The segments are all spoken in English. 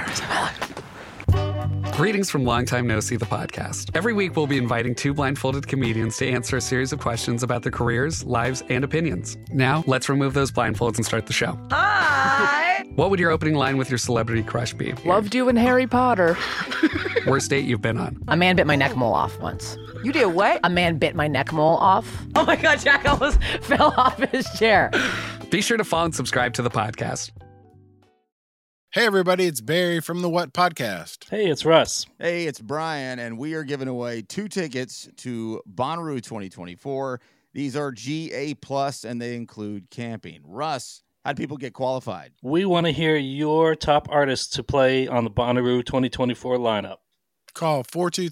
hours of my life. Greetings from Long Time No See, the podcast. Every week, we'll be inviting two blindfolded comedians to answer a series of questions about their careers, lives, and opinions. Now, let's remove those blindfolds and start the show. Hi! What would your opening line with your celebrity crush be? Loved you in Harry Potter. Worst date you've been on? A man bit my neck mole off once. You did what? A man bit my neck mole off. Oh my God, Jack almost fell off his chair. Be sure to follow and subscribe to the podcast. Hey everybody, it's Barry from the What Podcast. Hey, it's Russ. Hey, it's Brian, and we are giving away 2 tickets to Bonnaroo 2024. These are GA+, and they include camping. Russ, how do people get qualified? We want to hear your top artists to play on the Bonnaroo 2024 lineup. Call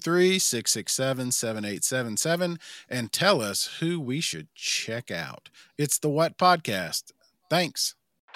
423-667-7877 and tell us who we should check out. It's the What Podcast. Thanks.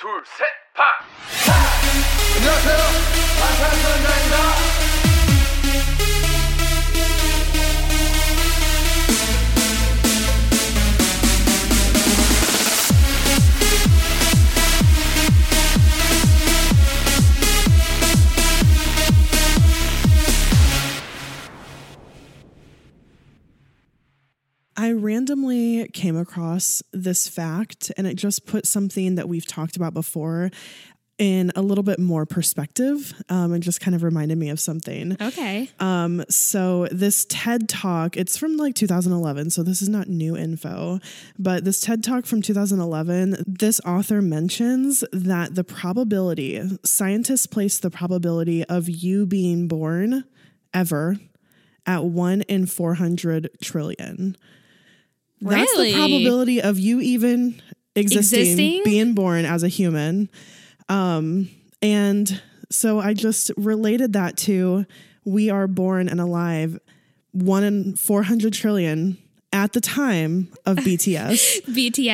I randomly came across this fact, and it just put something that we've talked about before in a little bit more perspective, and just kind of reminded me of something. Okay. So this TED Talk, it's from like 2011, so this is not new info, but this TED Talk from 2011, this author mentions that the probability, scientists place the probability of you being born ever at 1 in 400 trillion. That's Really? the probability of you even existing, being born as a human. And so I just related that to we are born and alive 1 in 400 trillion at the time of BTS.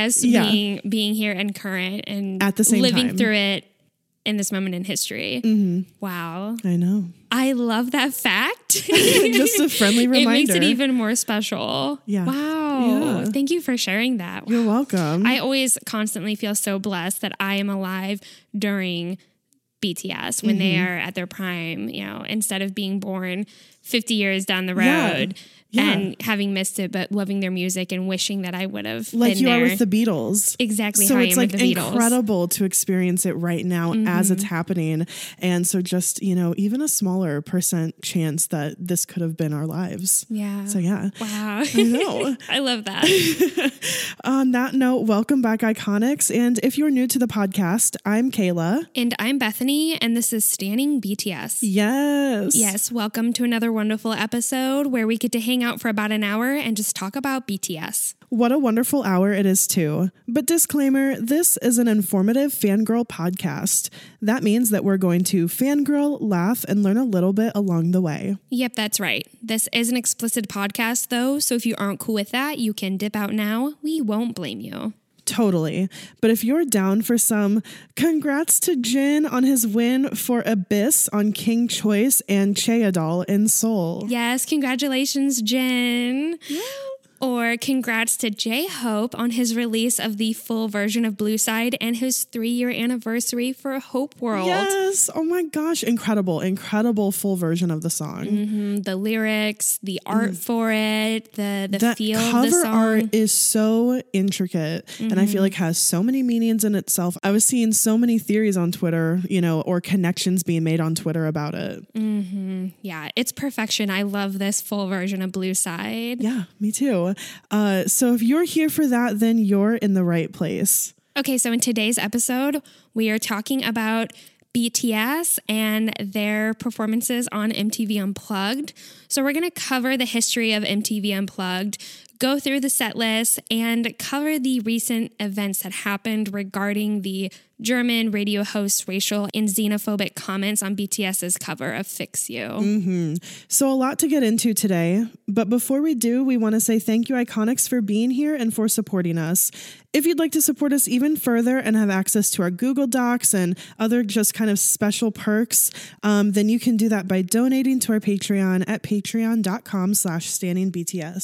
BTS being here and current and at the same living time. through it in this moment in history. Mm-hmm. Wow. I know. I love that fact. Just a friendly reminder. It makes it even more special. Yeah. Wow. Yeah. Thank you for sharing that. You're welcome. I always constantly feel so blessed that I am alive during BTS when they are at their prime, you know, instead of being born 50 years down the road. Yeah. And having missed it, but loving their music and wishing that I would have like been you there. are with the Beatles. Exactly So how I it's am like with the Beatles. incredible to experience it right now as it's happening. And so just, you know, even a smaller % chance that this could have been our lives. Yeah. So yeah. Wow. I know. I love that. On that note, welcome back, Iconics. And if you're new to the podcast, I'm Kayla. And I'm Bethany, and this is Standing BTS. Yes. Yes, welcome to another wonderful episode where we get to hang out for about an hour and just talk about BTS. What a wonderful hour it is too. But disclaimer, this is an informative fangirl podcast. That means that we're going to fangirl, laugh, and learn a little bit along the way. Yep, that's right. This is an explicit podcast though, so if you aren't cool with that, you can dip out now. We won't blame you. Totally. But if you're down for some, congrats to Jin on his win for Abyss on King Choice and Cheadal in Seoul. Yes, congratulations, Jen. Yeah. Or congrats to J-Hope on his release of the full version of Blue Side and his 3-year anniversary for Hope World. Yes. Oh my gosh. Incredible full version of the song. Mm-hmm. The lyrics, the art for it, the feel of the cover song. art is so intricate and I feel like has so many meanings in itself. I was seeing so many theories on Twitter, you know, or connections being made on Twitter about it. Mm-hmm. Yeah, it's perfection. I love this full version of Blue Side. Yeah, me too. So if you're here for that, then you're in the right place. Okay, so in today's episode, we are talking about BTS and their performances on MTV Unplugged. So we're going to cover the history of MTV Unplugged, go through the set list, and cover the recent events that happened regarding the German radio host's racial and xenophobic comments on BTS's cover of Fix You. Mm-hmm. So a lot to get into today, but before we do, we want to say thank you, Iconics, for being here and for supporting us. If you'd like to support us even further and have access to our Google Docs and other just kind of special perks, then you can do that by donating to our Patreon at patreon.com/standingbts.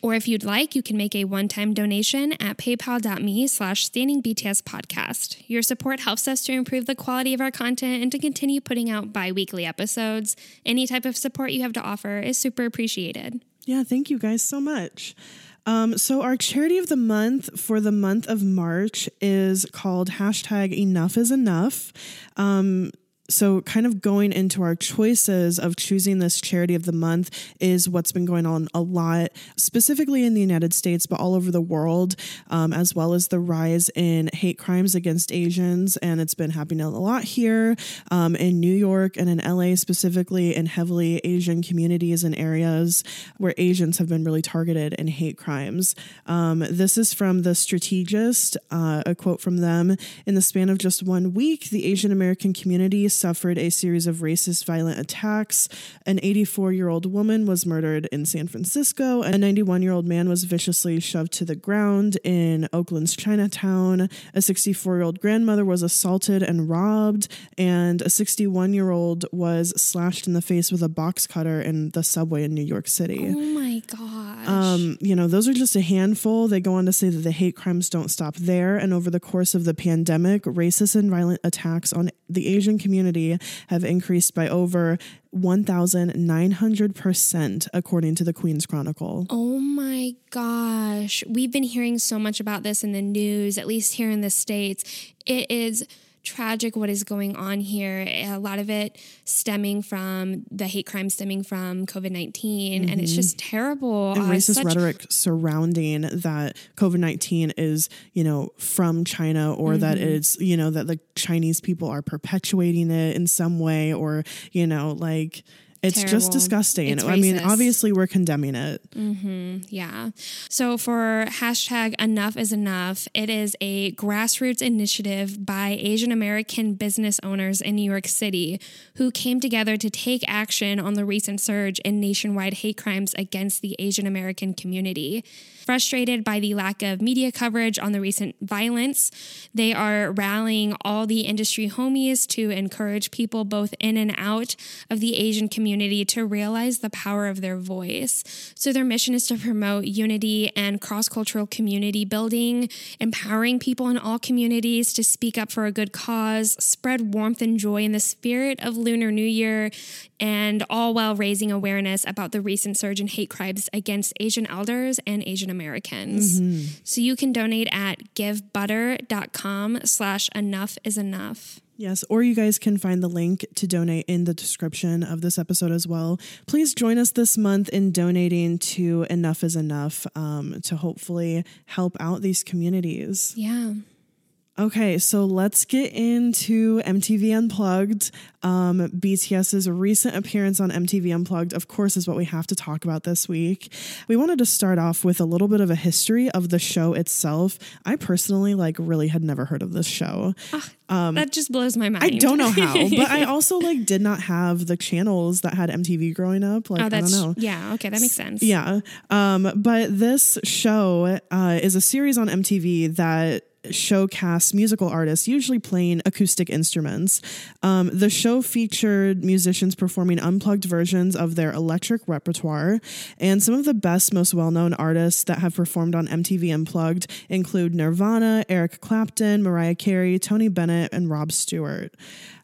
Or if you'd like, you can make a one-time donation at paypal.me/standingbtspodcast. Your support helps us to improve the quality of our content and to continue putting out bi-weekly episodes. Any type of support you have to offer is super appreciated. Yeah, thank you guys so much. So our charity of the month for the month of March is called #EnoughIsEnough. So kind of going into our choices of choosing this charity of the month is what's been going on a lot, specifically in the United States, but all over the world, as well as the rise in hate crimes against Asians. And it's been happening a lot here in New York and in LA, specifically in heavily Asian communities and areas where Asians have been really targeted in hate crimes. This is from The Strategist, a quote from them. In the span of just 1 week, the Asian American community suffered a series of racist violent attacks. An 84-year-old woman was murdered in San Francisco. A 91-year-old man was viciously shoved to the ground in Oakland's Chinatown. A 64-year-old grandmother was assaulted and robbed. And a 61-year-old was slashed in the face with a box cutter in the subway in New York City. Oh my gosh. Those are just a handful. They go on to say that the hate crimes don't stop there. And over the course of the pandemic, racist and violent attacks on the Asian community have increased by over 1,900%, according to the Queen's Chronicle. Oh my gosh. We've been hearing so much about this in the news, at least here in the States. It is tragic what is going on here. A lot of it stemming from the hate crime stemming from COVID-19. And it's just terrible. And racist rhetoric surrounding that COVID-19 is, from China, or that it's, that the Chinese people are perpetuating it in some way, or, it's terrible. Just disgusting. It's I mean, racist. obviously we're condemning it. Yeah. So for #EnoughIsEnough, it is a grassroots initiative by Asian American business owners in New York City who came together to take action on the recent surge in nationwide hate crimes against the Asian American community. Frustrated by the lack of media coverage on the recent violence, they are rallying all the industry homies to encourage people both in and out of the Asian community to realize the power of their voice. So their mission is to promote unity and cross-cultural community building, empowering people in all communities to speak up for a good cause, spread warmth and joy in the spirit of Lunar New Year, and all while raising awareness about the recent surge in hate crimes against Asian elders and Asian Americans. So you can donate at givebutter.com/EnoughIsEnough. Yes, or you guys can find the link to donate in the description of this episode as well. Please join us this month in donating to Enough is Enough to hopefully help out these communities. Yeah. Okay, so let's get into MTV Unplugged. BTS's recent appearance on MTV Unplugged, of course, is what we have to talk about this week. We wanted to start off with a little bit of a history of the show itself. I personally really had never heard of this show. That just blows my mind. I don't know how, but I also did not have the channels that had MTV growing up. I don't know. Yeah, okay, that makes sense. Yeah. But this show is a series on MTV that showcast musical artists, usually playing acoustic instruments. The show featured musicians performing unplugged versions of their electric repertoire, and some of the best, most well-known artists that have performed on MTV Unplugged include Nirvana, Eric Clapton, Mariah Carey, Tony Bennett, and Rob Stewart.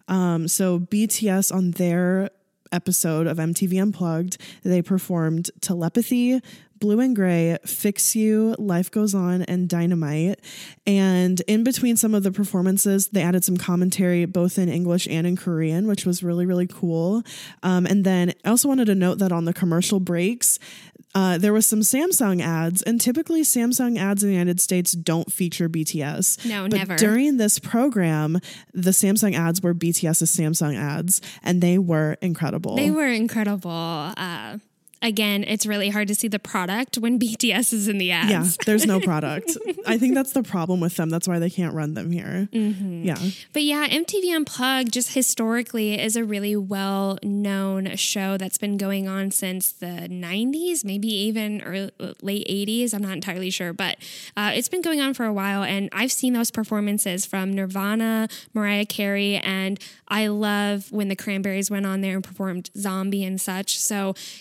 So BTS, on their episode of MTV Unplugged, they performed Telepathy, Blue and Gray, Fix You, Life Goes On, and Dynamite. And in between some of the performances, they added some commentary both in English and in Korean, which was really, really cool. And then I also wanted to note that on the commercial breaks, there was some Samsung ads, and typically Samsung ads in the United States don't feature BTS. No, but never. During this program, the Samsung ads were BTS's Samsung ads, and they were incredible. They were incredible. Again, it's really hard to see the product when BTS is in the ads. Yeah, there's no product. I think that's the problem with them. That's why they can't run them here. Yeah. But yeah, MTV Unplugged just historically is a really well-known show that's been going on since the 90s, maybe even late 80s. I'm not entirely sure, but it's been going on for a while. And I've seen those performances from Nirvana, Mariah Carey, and I love when the Cranberries went on there and performed Zombie and such. So yeah,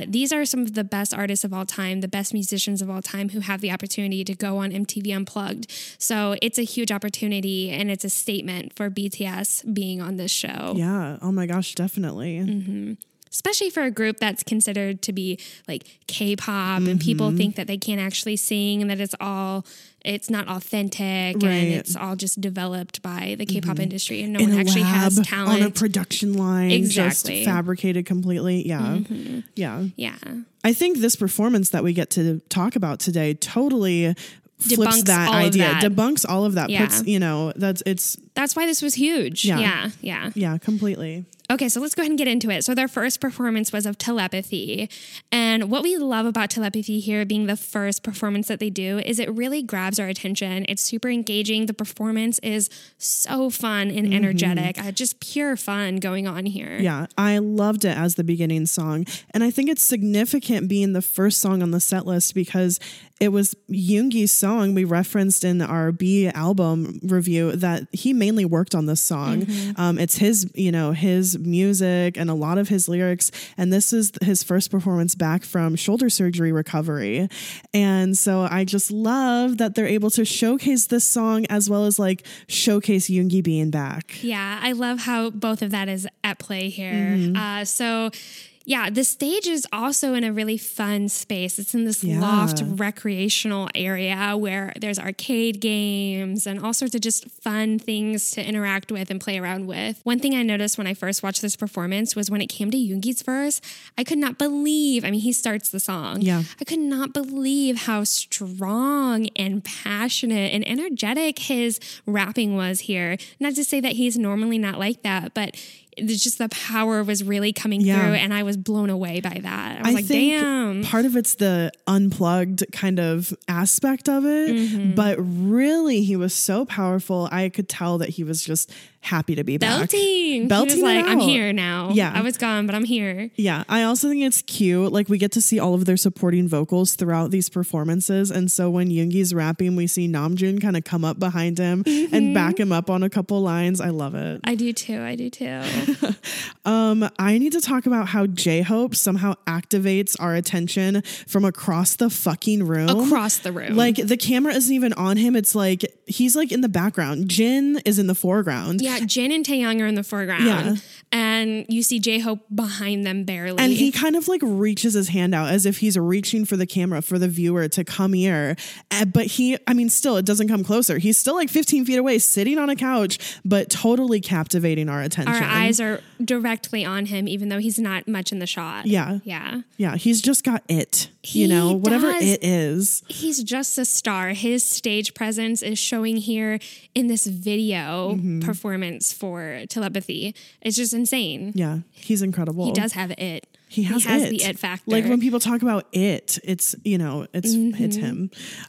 these are some of the best artists of all time, the best musicians of all time who have the opportunity to go on MTV Unplugged. So it's a huge opportunity, and it's a statement for BTS being on this show. Yeah. Oh my gosh, definitely. Especially for a group that's considered to be like K-pop, and people think that they can't actually sing and that it's not authentic, and it's all just developed by the K-pop industry, and no In one a actually has lab, talent. on a production line, Exactly. just fabricated completely. Yeah. Yeah. Yeah. I think this performance that we get to talk about today totally flips Debunks that all of idea, that. debunks all of that. Yeah. Puts, That's why this was huge. Yeah. Yeah. Completely. Okay, so let's go ahead and get into it. So their first performance was of Telepathy. And what we love about Telepathy here being the first performance that they do is it really grabs our attention. It's super engaging. The performance is so fun and energetic. Just pure fun going on here. Yeah, I loved it as the beginning song. And I think it's significant being the first song on the set list because it was Yoongi's song. We referenced in our B album review that he mainly worked on this song. It's his music and a lot of his lyrics. And this is his first performance back from shoulder surgery recovery. And so I just love that they're able to showcase this song as well as like showcase Yoongi being back. Yeah, I love how both of that is at play here. Yeah, the stage is also in a really fun space. It's in this loft recreational area where there's arcade games and all sorts of just fun things to interact with and play around with. One thing I noticed when I first watched this performance was when it came to Yoongi's verse, I could not believe, he starts the song. Yeah. I could not believe how strong and passionate and energetic his rapping was here. Not to say that he's normally not like that, but it's just the power was really coming through, and I was blown away by that. I was like, think damn. Part of it's the unplugged kind of aspect of it, but really he was so powerful. I could tell that he was just happy to be back. Belting. He was it like, I'm out. here now. Yeah. I was gone, but I'm here. Yeah. I also think it's cute. Like we get to see all of their supporting vocals throughout these performances. And so when Yoongi's rapping, we see Namjoon kind of come up behind him and back him up on a couple lines. I love it. I do too. I need to talk about how J-Hope somehow activates our attention from across the fucking room. Across the room. Like the camera isn't even on him. It's like he's like in the background. Jin is in the foreground. Yeah, Jin and Taeyang are in the foreground. Yeah. And you see J-Hope behind them barely. And he kind of like reaches his hand out as if he's reaching for the camera for the viewer to come here. But still, it doesn't come closer. He's still like 15 feet away, sitting on a couch, but totally captivating our attention. Our eyes are directly on him, even though he's not much in the shot. Yeah. Yeah. Yeah. He's just got it, He whatever does. it is. He's just a star. His stage presence is showing here in this video performance for Telepathy. It's just insane. Yeah. He's incredible. He does have it. He has the it factor. Like when people talk about it, it's it's him.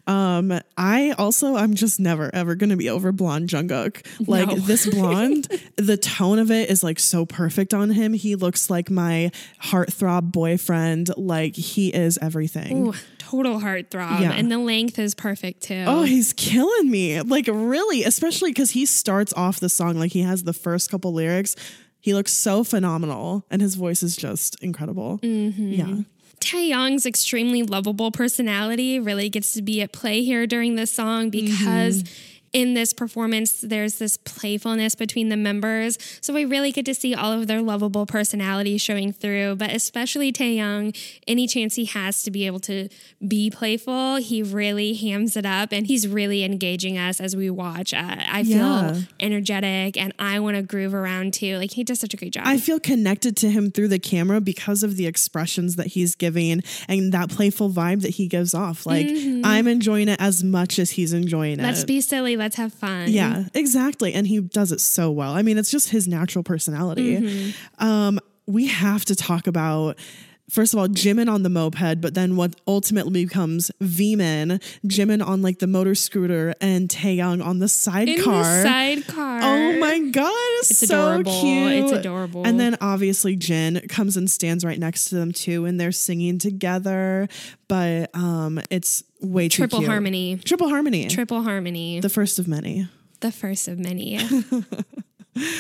I'm just never ever going to be over blonde Jungkook. Like this blonde, the tone of it is like so perfect on him. He looks like my heartthrob boyfriend. Like he is everything. Ooh, total heartthrob. Yeah. And the length is perfect too. Oh, he's killing me. Like really, especially because he starts off the song like he has the first couple lyrics. He looks so phenomenal and his voice is just incredible. Yeah. Taeyang's extremely lovable personality really gets to be at play here during this song because in this performance, there's this playfulness between the members. So we really get to see all of their lovable personality showing through, but especially Taeyang, any chance he has to be able to be playful, he really hams it up and he's really engaging us as we watch. I feel energetic and I want to groove around too. Like he does such a great job. I feel connected to him through the camera because of the expressions that he's giving and that playful vibe that he gives off. Like I'm enjoying it as much as he's enjoying it. Let's be silly. Let's have fun. Yeah, exactly. And he does it so well. I mean, it's just his natural personality. We have to talk about, first of all, Jimin on the moped, but then what ultimately becomes V-Man, Jimin on like the motor scooter and Taeyang on the sidecar. In the sidecar. Oh my God. It's so adorable. cute. It's adorable. And then obviously Jin comes and stands right next to them too. And they're singing together, but it's way too Triple cute. harmony. Triple harmony. Triple harmony. The first of many. The first of many.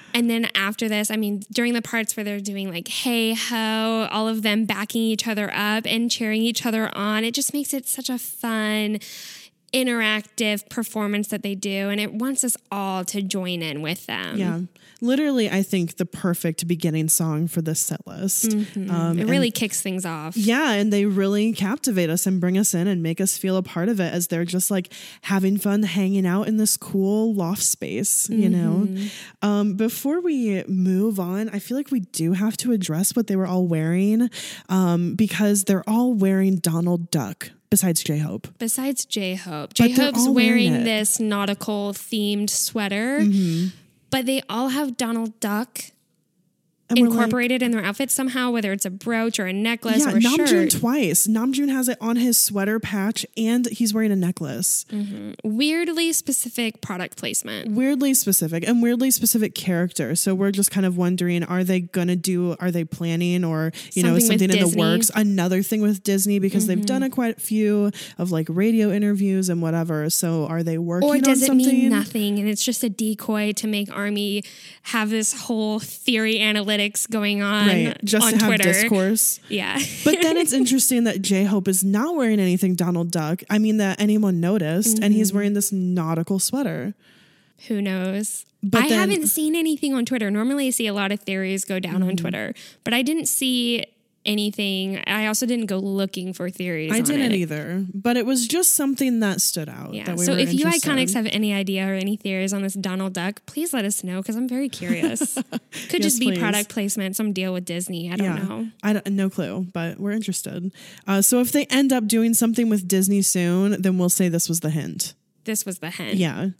And then after this, I mean, during the parts where they're doing like, hey ho, all of them backing each other up and cheering each other on, it just makes it such a fun, interactive performance that they do. And it wants us all to join in with them. Yeah. Literally, I think the perfect beginning song for this set list. It really kicks things off. Yeah, and they really captivate us and bring us in and make us feel a part of it as they're just like having fun hanging out in this cool loft space, you know? Before we move on, I feel like we do have to address what they were all wearing because they're all wearing Donald Duck. Besides J-Hope. Besides J-Hope. But they're J-Hope's all wearing this nautical themed sweater, but they all have Donald Duck And we're incorporated in their outfits somehow, whether it's a brooch or a necklace or a Namjoon shirt. twice. Namjoon has it on his sweater patch and he's wearing a necklace. Weirdly specific product placement. Weirdly specific and weirdly specific character. So we're just kind of wondering, are they planning or, you know, something in the Disney. works? Another thing with Disney because they've done quite a few of like radio interviews and whatever. So are they working Or does on it something? mean nothing and it's just a decoy to make Army have this whole theory analytics going on Right, just on to have Twitter? discourse. Yeah. But then it's interesting that J-Hope is not wearing anything Donald Duck. I mean, that anyone noticed. And he's wearing this nautical sweater. Who knows? But I then- haven't seen anything on Twitter. Normally I see a lot of theories go down on Twitter, but I didn't see anything. I also didn't go looking for theories. I on didn't it. either. But it was just something that stood out. Yeah. That we So were if you interested Iconics in. have any idea or any theories on this Donald Duck, please let us know because I'm very curious. Could Yes, just be please. product placement, some deal with Disney. I don't know. I don't, no clue, but we're interested. So if they end up doing something with Disney soon, then we'll say this was the hint. This was the hint. Yeah.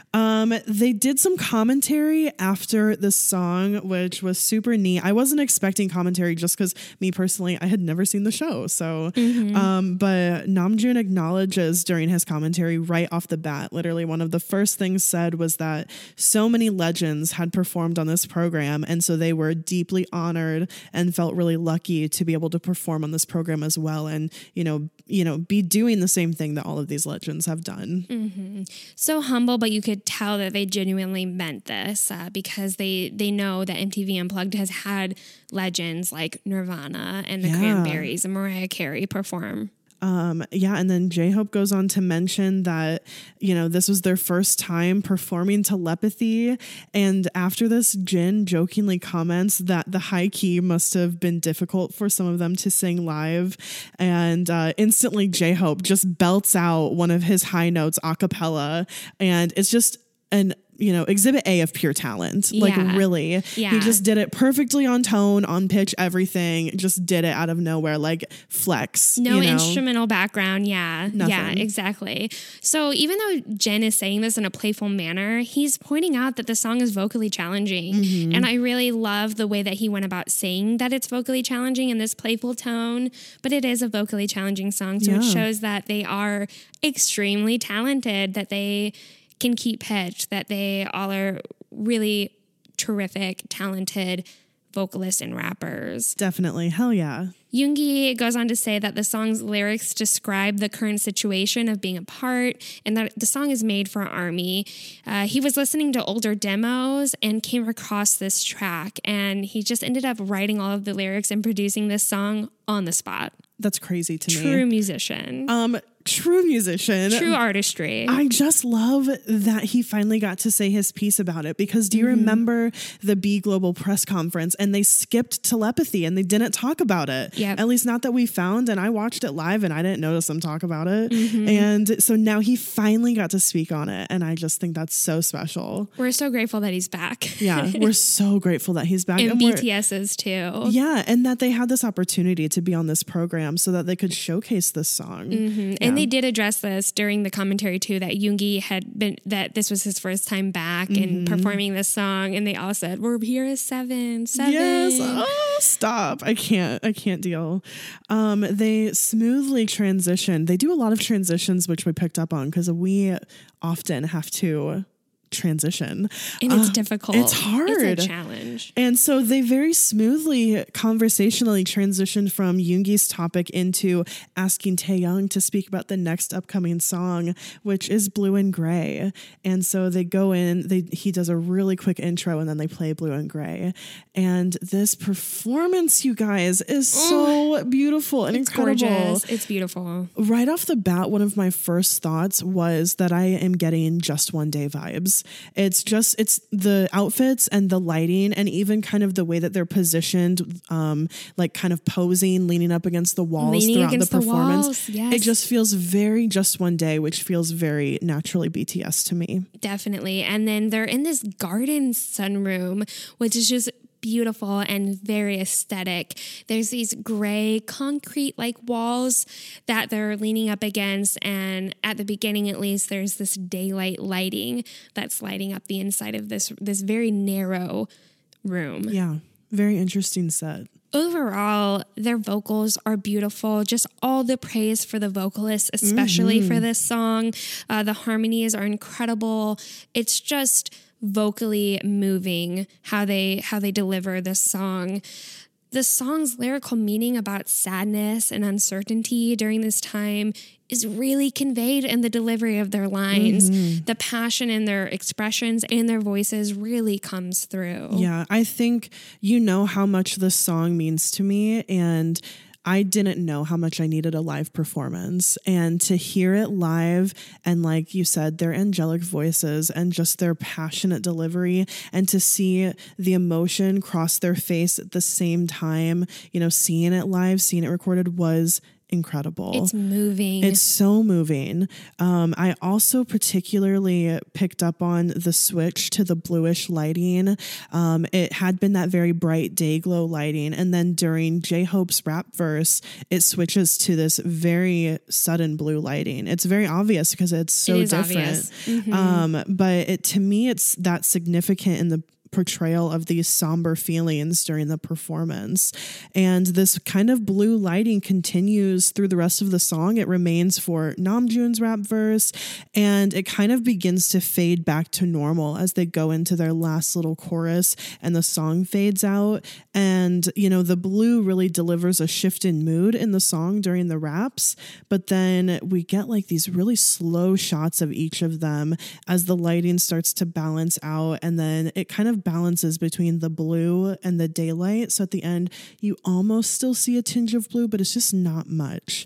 They did some commentary after the song, which was super neat. I wasn't expecting commentary just because me personally, I had never seen the show. So, but Namjoon acknowledges during his commentary right off the bat, literally one of the first things said was that so many legends had performed on this program. And so they were deeply honored and felt really lucky to be able to perform on this program as well. And, you know, be doing the same thing that all of these legends have done. So humble, but you could tell that they genuinely meant this because they know that MTV Unplugged has had legends like Nirvana and the Yeah. Cranberries and Mariah Carey perform. And then J-Hope goes on to mention that, you know, this was their first time performing Telepathy. And after this, Jin jokingly comments that the high key must have been difficult for some of them to sing live. And instantly J-Hope just belts out one of his high notes a cappella. And it's just an exhibit A of pure talent. Like Yeah. really. Yeah. He just did it perfectly on tone, on pitch, everything. Just did it out of nowhere, like flex. No you know? instrumental background. Yeah. Nothing. Yeah, exactly. So even though Jen is saying this in a playful manner, he's pointing out that the song is vocally challenging. And I really love the way that he went about saying that it's vocally challenging in this playful tone, but it is a vocally challenging song. So it Yeah. shows that they are extremely talented, that they can keep pitch, that they all are really terrific, talented vocalists and rappers. Definitely. Hell yeah. Yoongi goes on to say that the song's lyrics describe the current situation of being apart and that the song is made for Army. He was listening to older demos and came across this track, and he just ended up writing all of the lyrics and producing this song on the spot. That's crazy to me. True musician. True musician. True artistry. I just love that he finally got to say his piece about it because do you remember the B Global press conference and they skipped Telepathy and they didn't talk about it? Yep. At least not that we found, and I watched it live and I didn't notice them talk about it. And so now he finally got to speak on it, and I just think that's so special. We're so grateful that he's back. Yeah, we're so grateful that he's back. And we're- BTS is too. Yeah, and that they had this opportunity to be on this program so that they could showcase this song. And they did address this during the commentary too, that Yoongi that this was his first time back and performing this song, and they all said, "We're here as seven." Yes. Oh, stop. I can't deal. They smoothly transition. They do a lot of transitions, which we picked up on because we often have to transition. And it's difficult. It's hard. It's a challenge. And so they very smoothly conversationally transitioned from Yoongi's topic into asking Taehyung to speak about the next upcoming song, which is Blue and Gray. And so they go in, he does a really quick intro and then they play Blue and Gray. And this performance, you guys, is so beautiful and incredible. Gorgeous. It's beautiful. Right off the bat, one of my first thoughts was that I am getting Just One Day vibes. It's the outfits and the lighting and even kind of the way that they're positioned, like kind of posing, leaning up against the walls throughout the performance. Yes. It just feels very Just One Day, which feels very naturally BTS to me. Definitely. And then they're in this garden sunroom, which is just beautiful and very aesthetic. There's these gray concrete like walls that they're leaning up against, and at the beginning at least there's this daylight lighting that's lighting up the inside of this very narrow room. Yeah, very interesting set. Overall, their vocals are beautiful. Just all the praise for the vocalists, especially for this song. The harmonies are incredible. It's just vocally moving how they deliver this song. The song's lyrical meaning about sadness and uncertainty during this time is really conveyed in the delivery of their lines. The passion in their expressions and their voices really comes through. Yeah, I think you know how much this song means to me, and I didn't know how much I needed a live performance, and to hear it live and like you said, their angelic voices and just their passionate delivery, and to see the emotion cross their face at the same time, seeing it live, seeing it recorded was incredible. It's moving. It's so moving. I also particularly picked up on the switch to the bluish lighting. It had been that very bright day glow lighting, and then during J-Hope's rap verse, it switches to this very sudden blue lighting. It's very obvious because it's so different. But to me, it's that significant in the portrayal of these somber feelings during the performance. And this kind of blue lighting continues through the rest of the song. It remains for Namjoon's rap verse, and it kind of begins to fade back to normal as they go into their last little chorus and the song fades out. And, the blue really delivers a shift in mood in the song during the raps, but then we get like these really slow shots of each of them as the lighting starts to balance out, and then it kind of balances between the blue and the daylight. So at the end, you almost still see a tinge of blue, but it's just not much.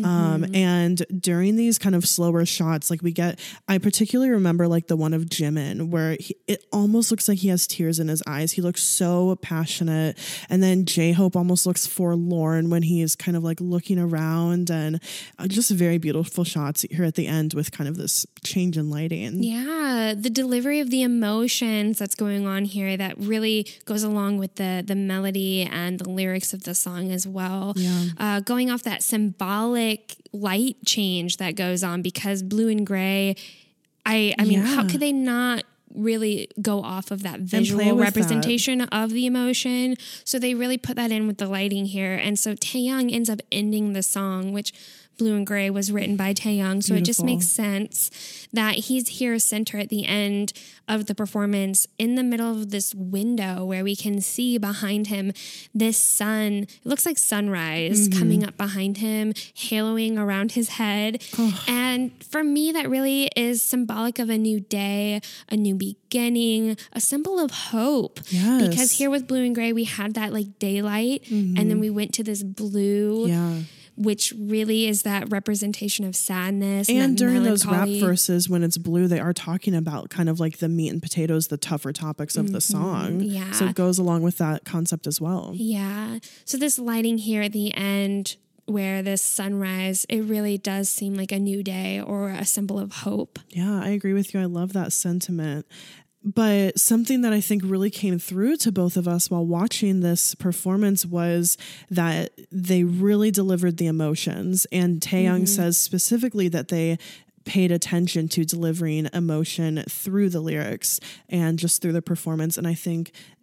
And during these kind of slower shots, I particularly remember like the one of Jimin where it almost looks like he has tears in his eyes. He looks so passionate. And then J-Hope almost looks forlorn when he is kind of like looking around, and just very beautiful shots here at the end with kind of this change in lighting. Yeah, the delivery of the emotions that's going on here that really goes along with the melody and the lyrics of the song as well. Yeah. Going off that symbolic light change that goes on, because blue and gray, I mean, how could they not really go off of that visual representation of the emotion? So they really put that in with the lighting here. And so Taehyung ends up ending the song, which Blue and Gray was written by Taehyung, so it just makes sense that he's here center at the end of the performance in the middle of this window where we can see behind him this sun. It looks like sunrise coming up behind him, haloing around his head. And for me, that really is symbolic of a new day, a new beginning, a symbol of hope. Yes. Because here with Blue and Gray, we had that like daylight, and then we went to this blue. Yeah. Which really is that representation of sadness. And during melancholy. those rap verses, when it's blue, they are talking about kind of like the meat and potatoes, the tougher topics of the song. Yeah. So it goes along with that concept as well. Yeah. So this lighting here at the end, where this sunrise, it really does seem like a new day or a symbol of hope. Yeah, I agree with you. I love that sentiment. But something that I think really came through to both of us while watching this performance was that they really delivered the emotions. And Taehyung says specifically that they paid attention to delivering emotion through the lyrics and just through the performance. And I think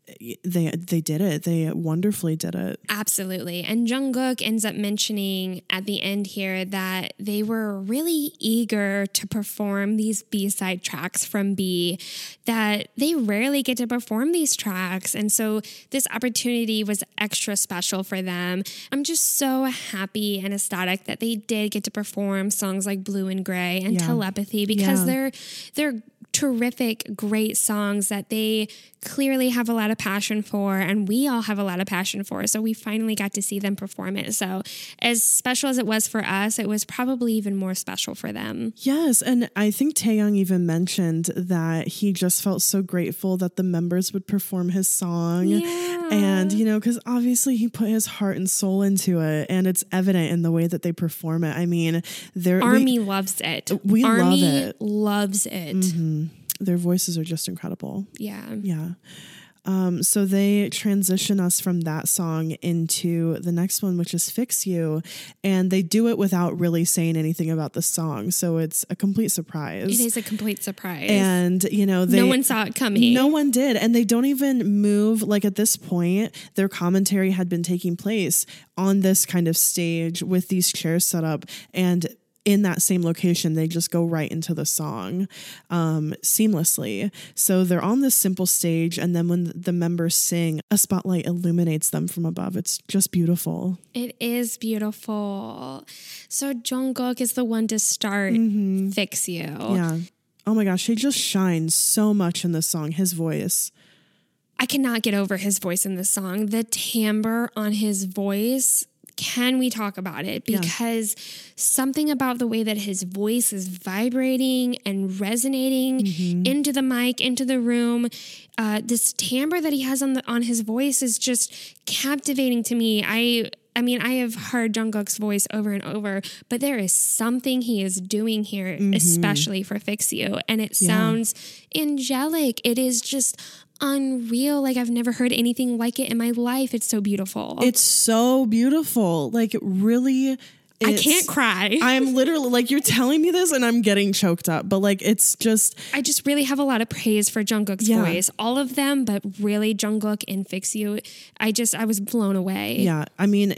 they did it. They wonderfully did it. Absolutely. And Jungkook ends up mentioning at the end here that they were really eager to perform these B-side tracks from B, that they rarely get to perform these tracks. And so this opportunity was extra special for them. I'm just so happy and ecstatic that they did get to perform songs like Blue and Gray and Telepathy, because they're terrific, great songs that they clearly have a lot of passion for, and we all have a lot of passion for. So we finally got to see them perform it. So as special as it was for us, it was probably even more special for them. Yes, and I think Taeyong even mentioned that he just felt so grateful that the members would perform his song. Yeah. And, you know, because obviously he put his heart and soul into it, and it's evident in the way that they perform it. I mean, Army loves it. Army loves it. Mm-hmm. Their voices are just incredible. Yeah. Yeah. So they transition us from that song into the next one, which is Fix You. And they do it without really saying anything about the song. So it's a complete surprise. It is a complete surprise. And, you know, no one saw it coming. No one did. And they don't even move. Like at this point, their commentary had been taking place on this kind of stage with these chairs set up. And in that same location, they just go right into the song seamlessly. So they're on this simple stage, and then when the members sing, a spotlight illuminates them from above. It's just beautiful. It is beautiful. So Jungkook is the one to start Fix You. Yeah. Oh my gosh, he just shines so much in this song, his voice. I cannot get over his voice in this song. The timbre on his voice, can we talk about it? Because something about the way that his voice is vibrating and resonating into the mic, into the room, this timbre that he has on his voice is just captivating to me. I mean, I have heard Jungkook's voice over and over, but there is something he is doing here, especially for Fix You, and it sounds angelic. It is just unreal. Like I've never heard anything like it in my life. It's so beautiful. It's so beautiful. Like really, I can't cry. I'm literally like, you're telling me this and I'm getting choked up, but like, it's just, I just really have a lot of praise for Jungkook's voice, all of them, but really Jungkook and Fix You. I was blown away. Yeah. I mean,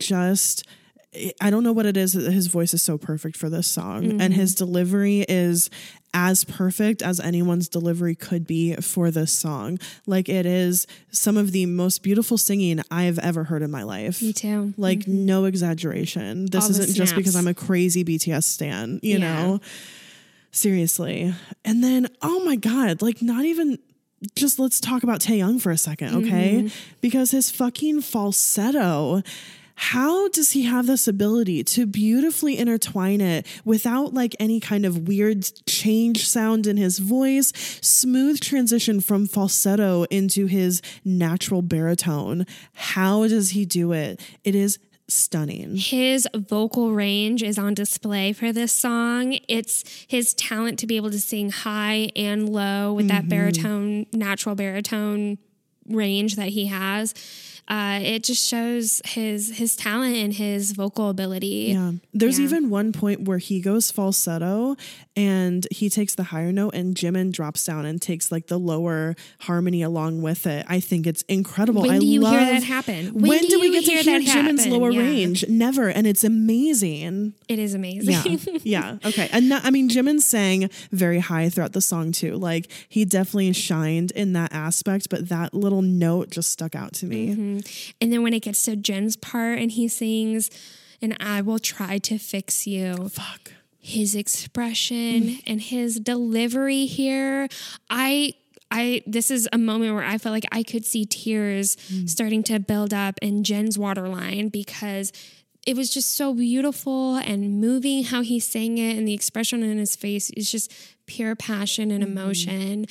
I don't know what it is. His voice is so perfect for this song, and his delivery is as perfect as anyone's delivery could be for this song. Like it is some of the most beautiful singing I've ever heard in my life. Me too. Like no exaggeration. This isn't just because I'm a crazy BTS stan, you know, seriously. And then, oh my God, like not even just let's talk about Taeyong for a second. Okay. Because his fucking falsetto, how does he have this ability to beautifully intertwine it without like any kind of weird change sound in his voice, smooth transition from falsetto into his natural baritone? How does he do it? It is stunning. His vocal range is on display for this song. It's his talent to be able to sing high and low with that baritone, natural baritone range that he has. It just shows his talent and his vocal ability. Yeah. There's even one point where he goes falsetto and he takes the higher note and Jimin drops down and takes like the lower harmony along with it. I think it's incredible. When do you hear that happen? When do we get to hear Jimin's lower range? Never. And it's amazing. It is amazing. Yeah. Okay. And Jimin sang very high throughout the song too. Like he definitely shined in that aspect, but that little note just stuck out to me. And then when it gets to Jin's part and he sings, and I will try to fix you. Fuck. His expression and his delivery here. This is a moment where I felt like I could see tears starting to build up in Jin's waterline, because it was just so beautiful and moving how he sang it, and the expression on his face is just pure passion and emotion.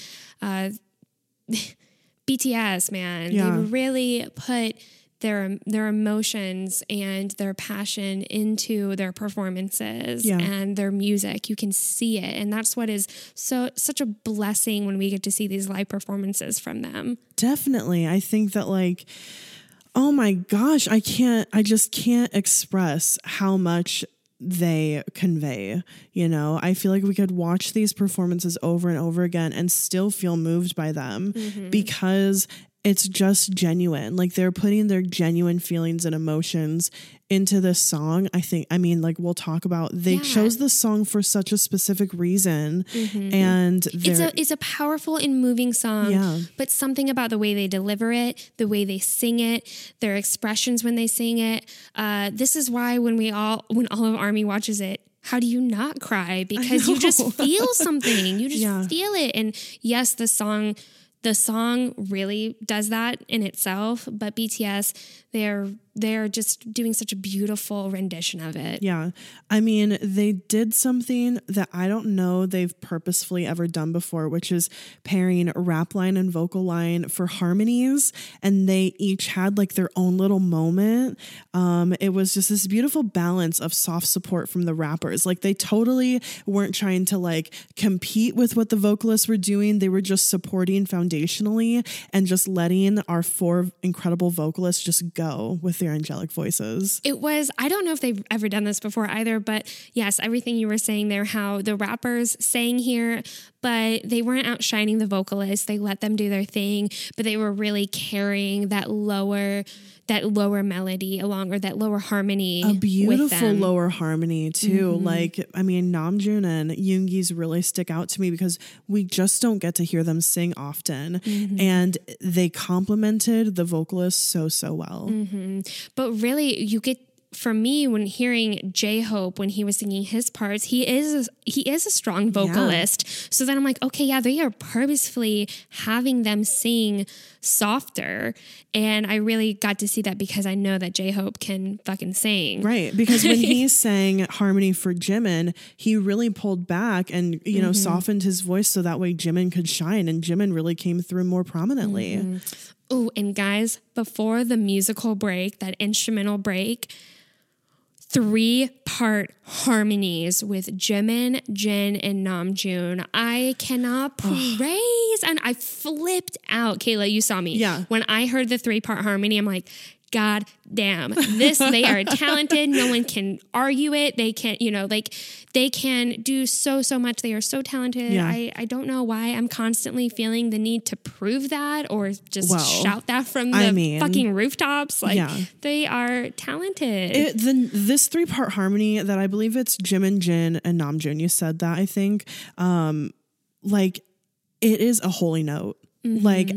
BTS, man, they really put their emotions and their passion into their performances and their music. You can see it, and that's what is such a blessing when we get to see these live performances from them. Definitely. I think that like, oh my gosh, I just can't express how much they convey. You know, I feel like we could watch these performances over and over again and still feel moved by them because it's just genuine. Like they're putting their genuine feelings and emotions into this song. Like we'll talk about, they chose this song for such a specific reason. And it's a powerful and moving song, but something about the way they deliver it, the way they sing it, their expressions when they sing it. This is why when Olive Army watches it, how do you not cry? Because you just feel something. You just feel it. And yes, the song really does that in itself, but BTS, they're just doing such a beautiful rendition of it. Yeah. I mean, they did something that I don't know they've purposefully ever done before, which is pairing rap line and vocal line for harmonies. And they each had like their own little moment. It was just this beautiful balance of soft support from the rappers. Like they totally weren't trying to like compete with what the vocalists were doing. They were just supporting foundationally and just letting our 4 incredible vocalists just go with their angelic voices. I don't know if they've ever done this before either, but yes, everything you were saying there, how the rappers sang here, but they weren't outshining the vocalists. They let them do their thing, but they were really carrying that lower melody along, or that lower harmony. A beautiful lower harmony too. Like, I mean, Namjoon and Yoongi's really stick out to me because we just don't get to hear them sing often. And they complemented the vocalists so well. But really, you get, for me, when hearing J-Hope, when he was singing his parts, he is a strong vocalist. So then I'm like, okay, yeah, they are purposefully having them sing softer. And I really got to see that because I know that J-Hope can fucking sing. Right. Because when he sang harmony for Jimin, he really pulled back and, you know, softened his voice so that way Jimin could shine. And Jimin really came through more prominently. Oh, and guys, before the musical break, that instrumental break, 3-part harmonies with Jimin, Jin, and Namjoon. I cannot praise. And I flipped out. Kayla, you saw me. Yeah. When I heard the 3-part harmony, I'm like, God damn, they are talented. No one can argue it. They can't, they can do so much. They are so talented. Yeah. I don't know why I'm constantly feeling the need to prove that or just shout that from the fucking rooftops. They are talented. This 3-part harmony that I believe it's Jimin, Jin, and Namjoon. You said that, I think. It is a holy note. Like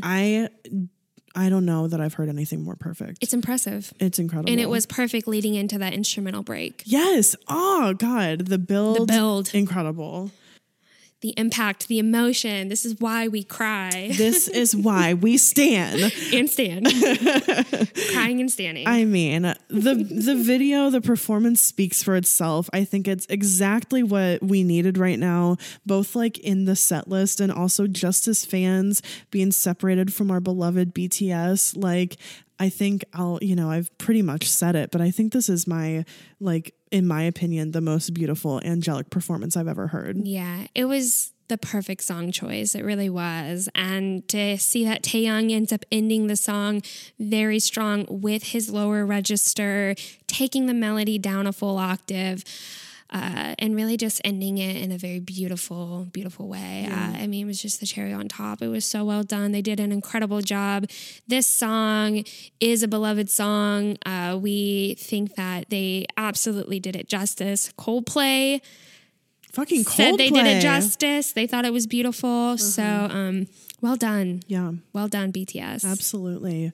I don't know that I've heard anything more perfect. It's impressive. It's incredible. And it was perfect leading into that instrumental break. Yes. Oh, God. The build. Incredible. The impact, the emotion. This is why we cry. This is why we stand. And stand. Crying and standing. I mean, the video, the performance speaks for itself. I think it's exactly what we needed right now, both like in the set list and also just as fans being separated from our beloved BTS. Like, I think I've pretty much said it, but I think this is in my opinion, the most beautiful angelic performance I've ever heard. Yeah, it was the perfect song choice. It really was. And to see that Taeyong ends up ending the song very strong with his lower register, taking the melody down a full octave, and really just ending it in a very beautiful, beautiful way. Yeah. It was just the cherry on top. It was so well done. They did an incredible job. This song is a beloved song. We think that they absolutely did it justice. Coldplay fucking said they did it justice. They thought it was beautiful. So, well done. Yeah. Well done, BTS. Absolutely.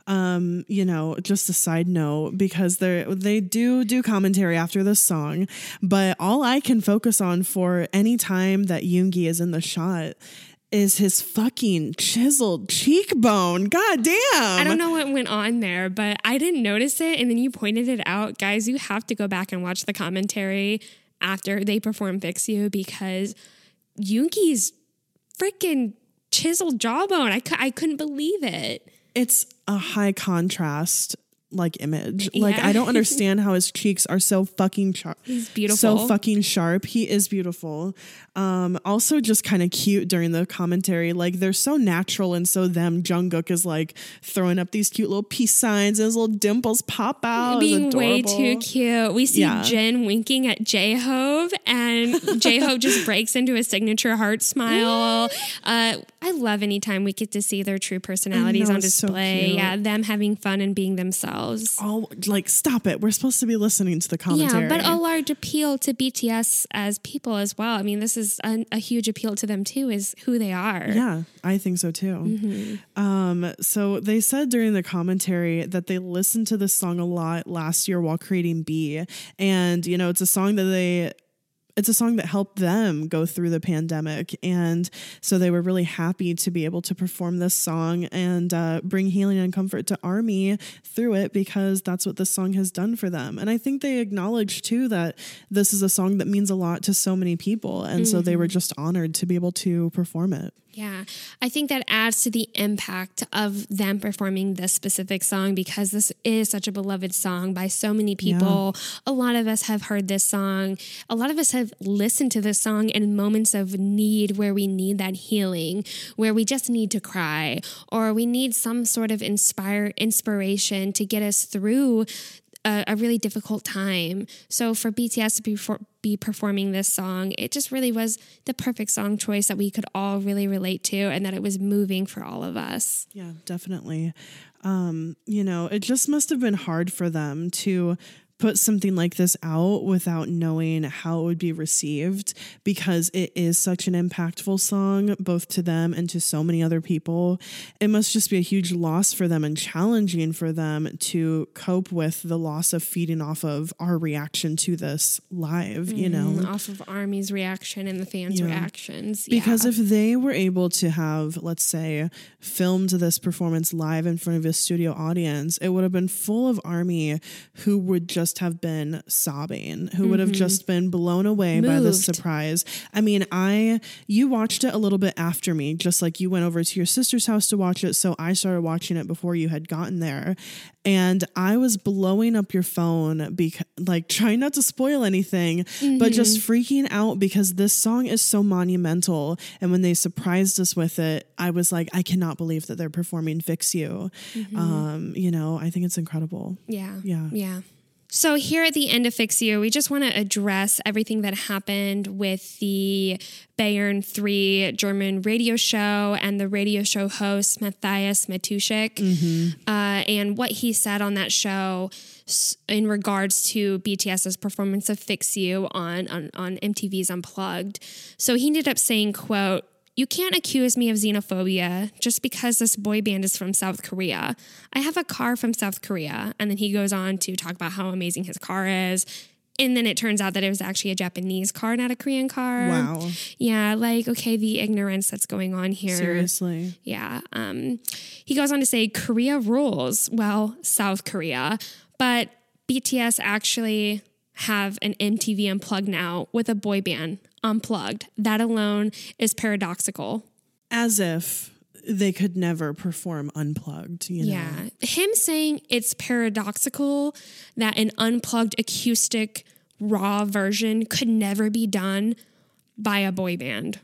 Just a side note, because they do commentary after this song, but all I can focus on for any time that Yoongi is in the shot is his fucking chiseled cheekbone. God damn. I don't know what went on there, but I didn't notice it. And then you pointed it out. Guys, you have to go back and watch the commentary after they perform Fix You, because Yoongi's freaking chiseled jawbone. I couldn't believe it. It's a high contrast image. I don't understand how his cheeks are so fucking sharp. He's beautiful. So fucking sharp. He is beautiful. Also just kind of cute during the commentary. They're so natural and so them. Jungkook is throwing up these cute little peace signs and his little dimples pop out. Being way too cute. We see Jin winking at J-Hope and J-Hope just breaks into a signature heart smile. I love anytime we get to see their true personalities on it's so display. cute. Yeah, them having fun and being themselves. Oh, like, stop it. We're supposed to be listening to the commentary. Yeah, but a large appeal to BTS as people as well. I mean, this is a huge appeal to them too, is who they are. Yeah, I think so too. So they said during the commentary that they listened to this song a lot last year while creating B. And, you know, it's a song that helped them go through the pandemic. And so they were really happy to be able to perform this song and bring healing and comfort to ARMY through it, because that's what this song has done for them. And I think they acknowledged too that this is a song that means a lot to so many people. And so they were just honored to be able to perform it. Yeah, I think that adds to the impact of them performing this specific song, because this is such a beloved song by so many people. Yeah. A lot of us have heard this song. A lot of us have listened to this song in moments of need where we need that healing, where we just need to cry, or we need some sort of inspiration to get us through a really difficult time. So for BTS to be performing this song, it just really was the perfect song choice that we could all really relate to, and that it was moving for all of us. Yeah, definitely. You know, it just must have been hard for them to put something like this out without knowing how it would be received, because it is such an impactful song, both to them and to so many other people. It must just be a huge loss for them and challenging for them to cope with the loss of feeding off of our reaction to this live, you know? Off of ARMY's reaction and the fans' reactions. Because if they were able to have, let's say, filmed this performance live in front of a studio audience, it would have been full of ARMY who would just have been sobbing, who would have just been blown away by this surprise. I mean, you watched it a little bit after me, just like you went over to your sister's house to watch it. So I started watching it before you had gotten there. And I was blowing up your phone, like trying not to spoil anything, but just freaking out because this song is so monumental. And when they surprised us with it, I was like, I cannot believe that they're performing Fix You. You know, I think it's incredible. Yeah. So here at the end of Fix You, we just want to address everything that happened with the Bayern 3 German radio show and the radio show host Matthias Matuschik, and what he said on that show in regards to BTS's performance of Fix You on MTV's Unplugged. So he ended up saying, quote, "You can't accuse me of xenophobia just because this boy band is from South Korea. I have a car from South Korea." And then he goes on to talk about how amazing his car is. And then it turns out that it was actually a Japanese car, not a Korean car. Wow. Yeah, like, okay, the ignorance that's going on here. Seriously. Yeah. He goes on to say, Korea rules. Well, South Korea. But BTS actually have an MTV Unplugged now with a boy band Unplugged. That alone is paradoxical. As if they could never perform Unplugged, you know? Yeah. Him saying it's paradoxical that an unplugged acoustic raw version could never be done by a boy band.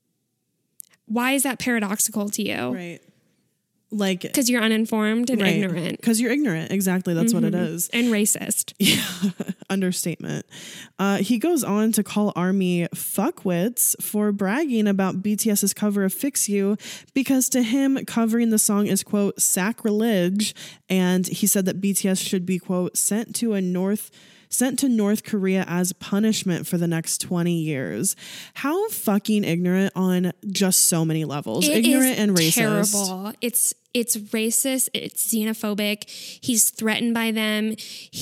Why is that paradoxical to you? Right. Like, because you're uninformed and ignorant. Because you're ignorant. Exactly. That's what it is. And racist. Yeah. Understatement. He goes on to call ARMY fuckwits for bragging about BTS's cover of Fix You, because to him, covering the song is, quote, sacrilege. And he said that BTS should be, quote, sent to North Korea as punishment for the next 20 years. How fucking ignorant on just so many levels. Ignorant and racist. Terrible. It's racist. It's xenophobic. He's threatened by them.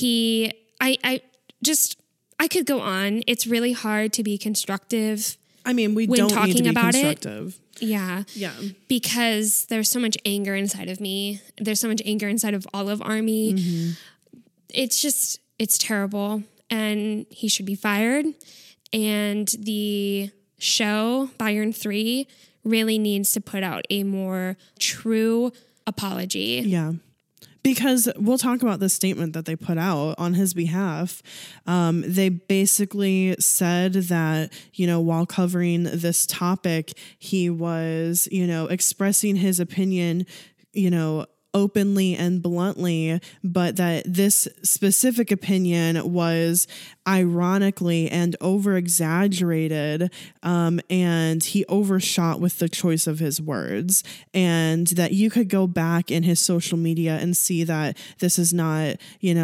I could go on. It's really hard to be constructive. I mean, we when don't talking need to be about constructive. Yeah. Because there's so much anger inside of me. There's so much anger inside of all of ARMY. It's terrible, and he should be fired. And the show, Bayern 3, really needs to put out a more true apology. Yeah. Because we'll talk about the statement that they put out on his behalf. They basically said that, you know, while covering this topic, he was, you know, expressing his opinion, you know, openly and bluntly, but that this specific opinion was ironically and over exaggerated, and he overshot with the choice of his words, and that you could go back in his social media and see that this is not,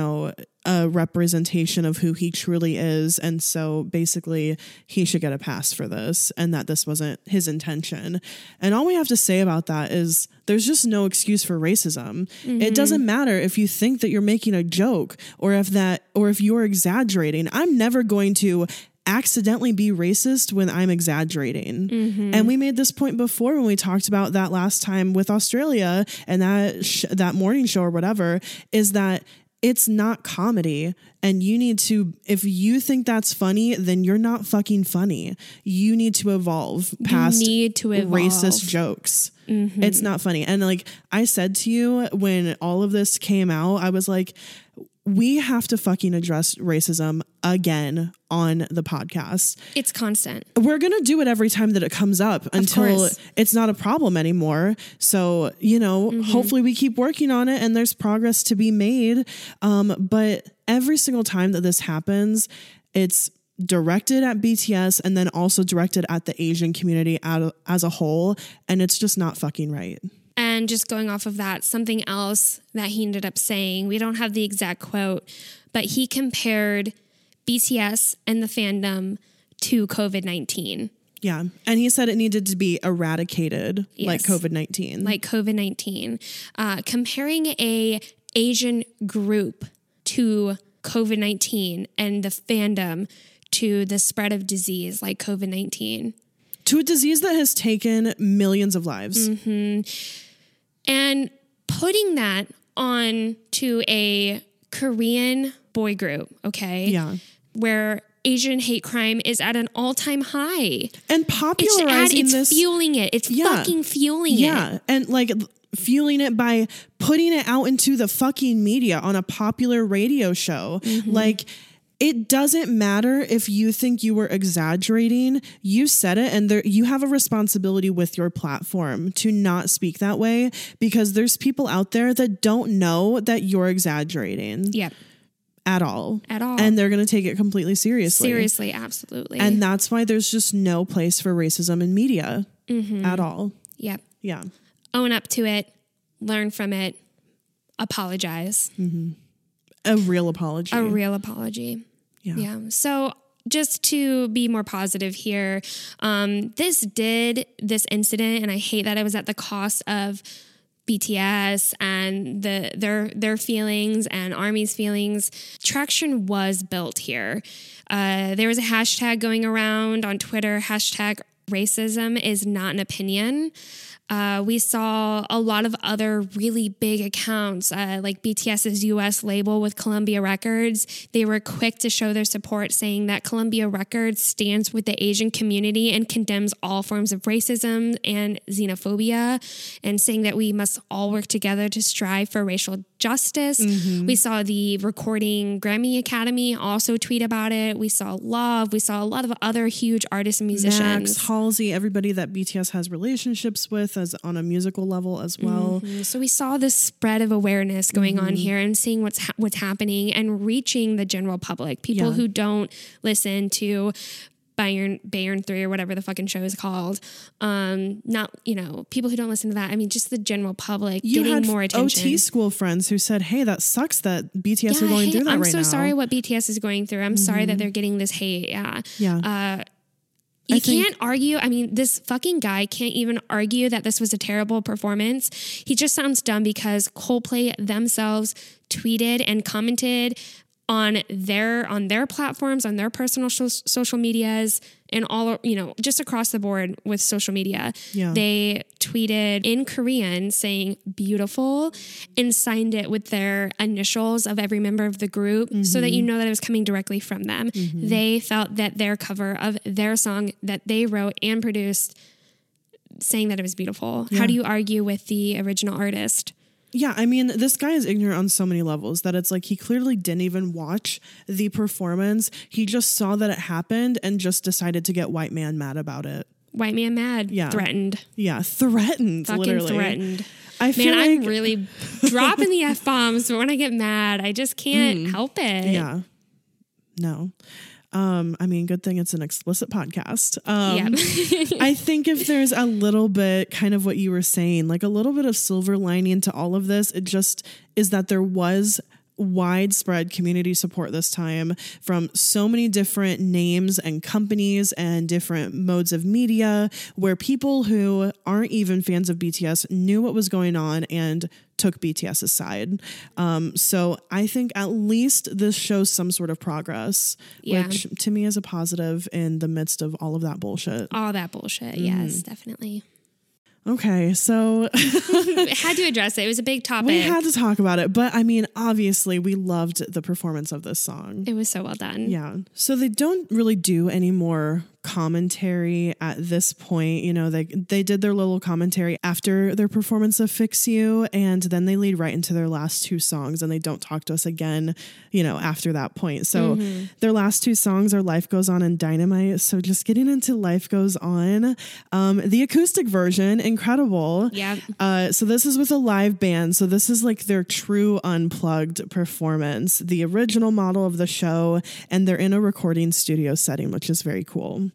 a representation of who he truly is. And so basically he should get a pass for this, and that this wasn't his intention. And all we have to say about that is there's just no excuse for racism. It doesn't matter if you think that you're making a joke or if you're exaggerating. I'm never going to accidentally be racist when I'm exaggerating. And we made this point before when we talked about that last time with Australia and that morning show or whatever, is that it's not comedy, and you need to, if you think that's funny, then you're not fucking funny. You need to evolve past racist jokes. It's not funny. And like I said to you when all of this came out, I was like, we have to fucking address racism again on the podcast. It's constant. We're going to do it every time that it comes up until it's not a problem anymore. So, hopefully we keep working on it and there's progress to be made. But every single time that this happens, it's directed at BTS and then also directed at the Asian community as a whole. And it's just not fucking right. And just going off of that, something else that he ended up saying, we don't have the exact quote, but he compared BTS and the fandom to COVID-19. Yeah. And he said it needed to be eradicated like COVID-19. Like COVID-19. Comparing a Asian group to COVID-19 and the fandom to the spread of disease like COVID-19. To a disease that has taken millions of lives. And putting that on to a Korean boy group, okay? Yeah. Where Asian hate crime is at an all-time high. And popularizing it's fueling it. It's fucking fueling it. Yeah. And like fueling it by putting it out into the fucking media on a popular radio show. Like, it doesn't matter if you think you were exaggerating. You said it, and you have a responsibility with your platform to not speak that way, because there's people out there that don't know that you're exaggerating. Yep. At all. And they're going to take it completely seriously. Seriously, absolutely. And that's why there's just no place for racism in media at all. Yep. Yeah. Own up to it. Learn from it. Apologize. A real apology. A real apology. Yeah. So just to be more positive here, this incident, and I hate that it was at the cost of BTS and their feelings and ARMY's feelings. Traction was built here. There was a hashtag going around on Twitter, hashtag racism is not an opinion. We saw a lot of other really big accounts, like BTS's US label with Columbia Records. They were quick to show their support, saying that Columbia Records stands with the Asian community and condemns all forms of racism and xenophobia, and saying that we must all work together to strive for racial justice. We saw the Recording Grammy Academy also tweet about it. We saw Love. We saw a lot of other huge artists and musicians. Max, Halsey, everybody that BTS has relationships with as on a musical level as well. So we saw this spread of awareness going on here and seeing what's happening and reaching the general public, people who don't listen to Bayern 3 or whatever the fucking show is called. Not, people who don't listen to that. I mean, just the general public getting more attention. OT school friends who said, hey, that sucks that BTS are going through that right now. I'm so sorry what BTS is going through. I'm sorry that they're getting this hate. You can't argue. I mean, this fucking guy can't even argue that this was a terrible performance. He just sounds dumb because Coldplay themselves tweeted and commented on their platforms, on their personal social medias, and all, just across the board with social media. Yeah. They tweeted in Korean saying beautiful and signed it with their initials of every member of the group so that you know that it was coming directly from them. They felt that their cover of their song that they wrote and produced, saying that it was beautiful. Yeah. How do you argue with the original artist? Yeah, I mean, this guy is ignorant on so many levels that it's like he clearly didn't even watch the performance. He just saw that it happened and just decided to get white man mad about it. White man mad. Yeah. Threatened. Yeah, threatened. Fucking literally. Threatened. I feel I'm like- really dropping the F-bombs, but when I get mad, I just can't help it. Yeah. No. I mean, good thing it's an explicit podcast. Yeah. I think if there's a little bit kind of what you were saying, like a little bit of silver lining to all of this, it just is that there was widespread community support this time from so many different names and companies and different modes of media, where people who aren't even fans of BTS knew what was going on and took BTS's side. So I think at least this shows some sort of progress, which to me is a positive in the midst of all of that bullshit. All that bullshit. Yes, definitely. Okay, so Had to address it. It was a big topic. we had to talk about it, but I mean, obviously we loved the performance of this song. It was so well done. Yeah. So they don't really do any more commentary at this point. You know, they did their little commentary after their performance of Fix You, and then they lead right into their last two songs, and they don't talk to us again, you know, after that point. So their last two songs are Life Goes On and Dynamite. So just getting into Life Goes On, the acoustic version, incredible. Yeah. So this is with a live band. So this is like their true unplugged performance, the original model of the show, and they're in a recording studio setting, which is very cool.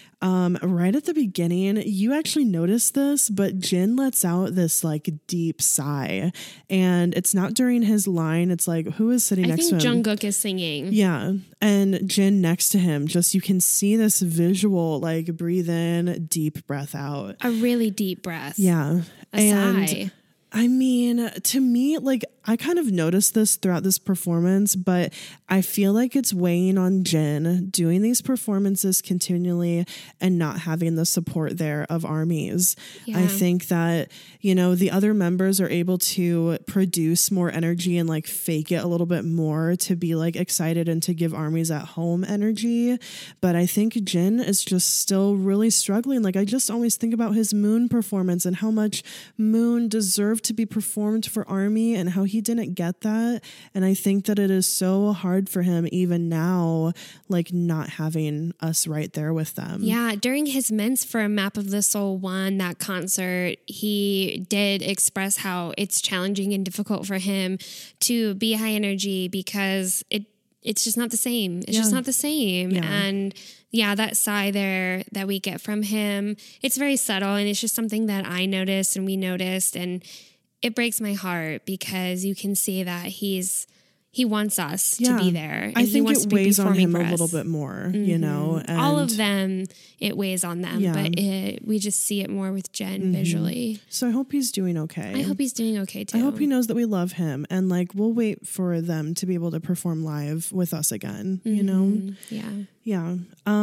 Right at the beginning, you actually notice this, but Jin lets out this like deep sigh, and it's not during his line. It's like, who is sitting I next to think him? Jungkook is singing. Yeah. And Jin next to him, just you can see this visual, like breathe in, deep breath out. A really deep breath. Yeah. A and sigh. I mean, to me, like I kind of noticed this throughout this performance, but I feel like it's weighing on Jin doing these performances continually and not having the support there of armies. I Yeah. think that, you know, the other members are able to produce more energy and like fake it a little bit more to be like excited and to give armies at home energy. But I think Jin is just still really struggling. Like I just always think about his Moon performance and how much Moon deserved to be performed for army and how he didn't get that. And I think that it is so hard for him even now, like not having us right there with them. Yeah, during his mints for Map of the Soul 1, that concert, he did express how it's challenging and difficult for him to be high energy because it's just not the same. It's just not the same. Yeah. And yeah, that sigh there that we get from him, it's very subtle, and it's just something that I noticed and we noticed, and it breaks my heart because you can see that he wants us to be there. And I he think wants it to be weighs on performing him for a us. little bit more, you know. And All of them, it weighs on them, Yeah. but we just see it more with Jen visually. So I hope he's doing okay. I hope he's doing okay too. I hope he knows that we love him, and like we'll wait for them to be able to perform live with us again, you know? Yeah. Yeah.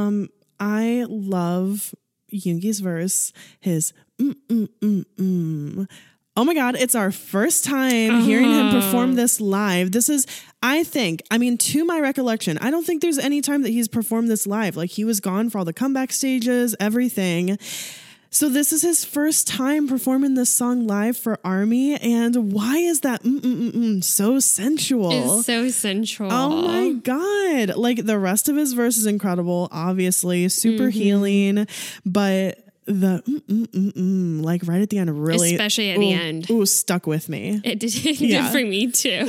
I love Yoongi's verse, his Oh my God, it's our first time hearing him perform this live. This is, to my recollection, I don't think there's any time that he's performed this live. Like he was gone for all the comeback stages, everything. So this is his first time performing this song live for ARMY. And why is that so sensual? It's so sensual. Oh my God. Like the rest of his verse is incredible, obviously, super healing, but the like right at the end really, especially at the end, stuck with me. It did for me too.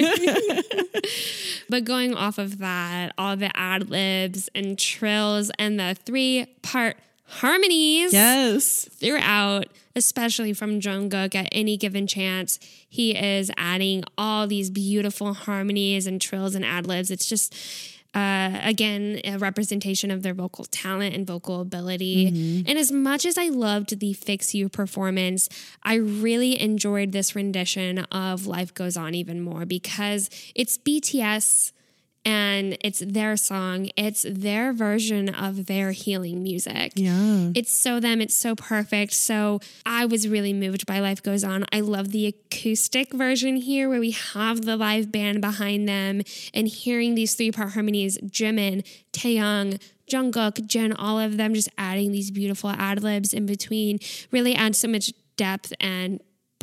But going off of that, all the ad libs and trills and the 3-part harmonies throughout, especially from Jungkook. At any given chance, he is adding all these beautiful harmonies and trills and ad libs. It's just again, a representation of their vocal talent and vocal ability. And as much as I loved the Fix You performance, I really enjoyed this rendition of Life Goes On even more because it's BTS and it's their song. It's their version of their healing music. Yeah. It's so them. It's so perfect. So I was really moved by Life Goes On. I love the acoustic version here where we have the live band behind them and hearing these 3-part harmonies, Jimin, Taeyang, Jungkook, Jin, all of them just adding these beautiful ad libs in between really adds so much depth and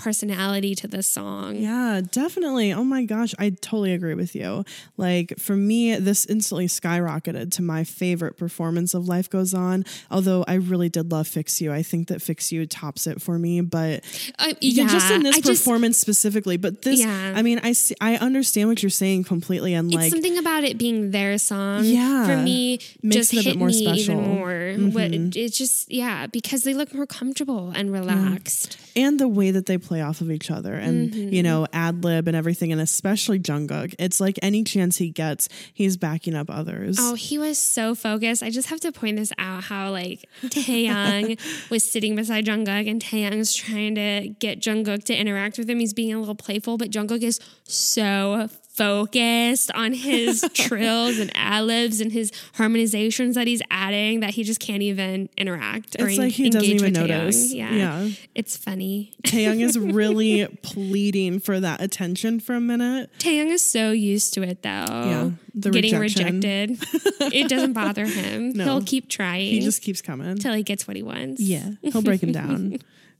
personality to the song. Yeah, definitely. Oh my gosh, I totally agree with you. Like for me, this instantly skyrocketed to my favorite performance of Life Goes On. Although I really did love Fix You. I think that Fix You tops it for me. But just in this performance specifically. But this, I mean, I understand what you're saying completely. And it's something about it being their song. Yeah, for me, makes just it a bit hit more me special. even more. It's just because they look more comfortable and relaxed. And the way that they play off of each other and, ad lib and everything. And especially Jungkook. It's like any chance he gets, he's backing up others. Oh, he was so focused. I just have to point this out how like Taehyung was sitting beside Jungkook and Taehyung's trying to get Jungkook to interact with him. He's being a little playful, but Jungkook is so focused on his trills and ad-libs and his harmonizations that he's adding that he just can't even interact or it's like he doesn't even notice. Yeah. It's funny. Taehyung is really pleading for that attention for a minute. Taehyung is so used to it though. Yeah. The getting rejection. rejected. It doesn't bother him. No. He'll keep trying. He just keeps coming. Until he gets what he wants. Yeah. He'll break him down.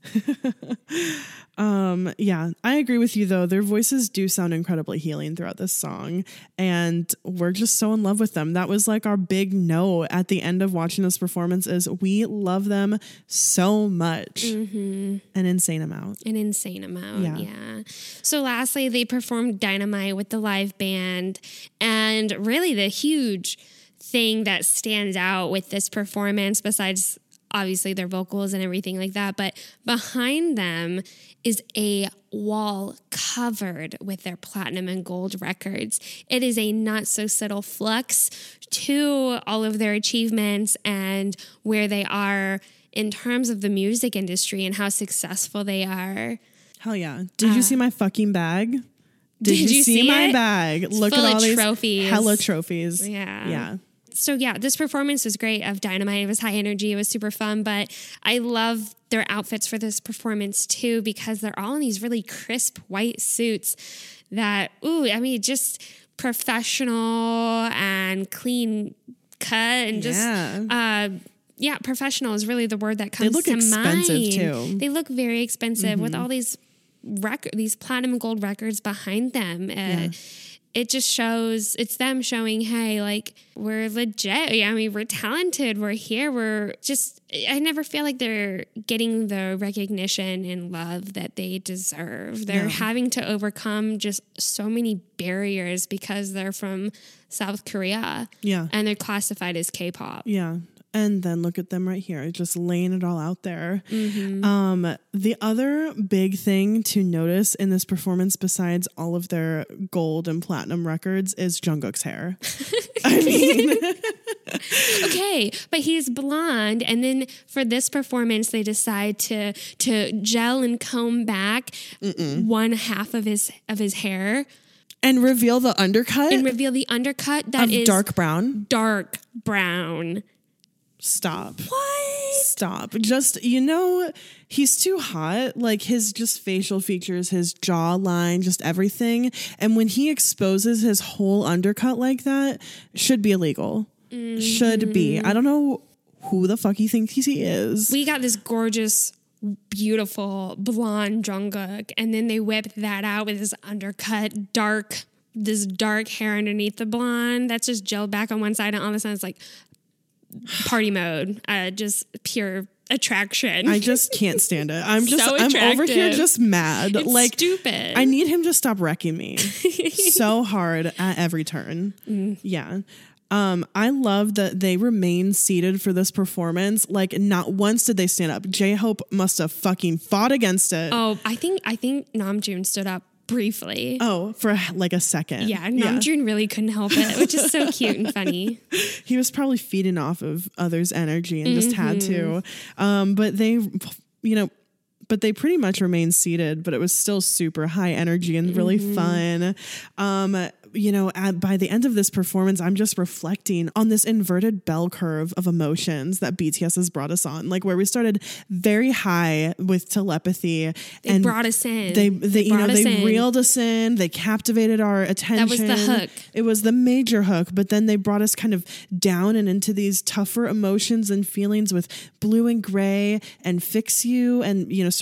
I agree with you though. Their voices do sound incredibly healing throughout this song, and we're just so in love with them. That was like our big no at the end of watching this performance is we love them so much. An insane amount. Yeah. So lastly, they performed Dynamite with the live band, and really the huge thing that stands out with this performance, besides obviously their vocals and everything like that, but behind them is a wall covered with their platinum and gold records. It is a not so subtle flux to all of their achievements and where they are in terms of the music industry and how successful they are. Hell yeah. Did you see my fucking bag? Did you see my bag? It's Look at all these trophies. hella trophies. Yeah. So this performance was great of Dynamite. It was high energy. It was super fun, but I love their outfits for this performance too, because they're all in these really crisp white suits that, just professional and clean cut and professional is really the word that comes to mind. They look expensive too. They look very expensive with all these these platinum and gold records behind them. It just shows, it's them showing, hey, like, we're legit. I mean, we're talented. We're here. I never feel like they're getting the recognition and love that they deserve. They're having to overcome just so many barriers because they're from South Korea. Yeah. And they're classified as K-pop. Yeah. And then look at them right here, just laying it all out there. The other big thing to notice in this performance, besides all of their gold and platinum records, is Jungkook's hair. I mean, okay, but he's blonde, and then for this performance, they decide to gel and comb back one half of his hair. And reveal the undercut? That is dark brown. Dark brown. Stop. What? Stop. Just, he's too hot. Like his just facial features, his jawline, just everything. And when he exposes his whole undercut like that, should be illegal. Should be. I don't know who the fuck he thinks he is. We got this gorgeous, beautiful blonde Jungkook, and then they whipped that out with his undercut, this dark hair underneath the blonde. That's just gelled back on one side, and all of a sudden it's like party mode, just pure attraction. I just can't stand it. I'm attractive. over here just mad. It's like stupid. I need him to stop wrecking me so hard at every turn. Yeah. I love that they remain seated for this performance. Like not once did they stand up. J-Hope must have fucking fought against it. Oh, I think Namjoon stood up briefly. Oh, for like a second. Yeah, Namjoon really couldn't help it, which is so cute and funny. He was probably feeding off of others' energy and just had to. But they pretty much remained seated, but it was still super high energy and really fun. By the end of this performance, I'm just reflecting on this inverted bell curve of emotions that BTS has brought us on. Like where we started very high with Telepathy. They brought us in. They reeled us in. They captivated our attention. That was the hook. It was the major hook, but then they brought us kind of down and into these tougher emotions and feelings with Blue and Gray and Fix You and,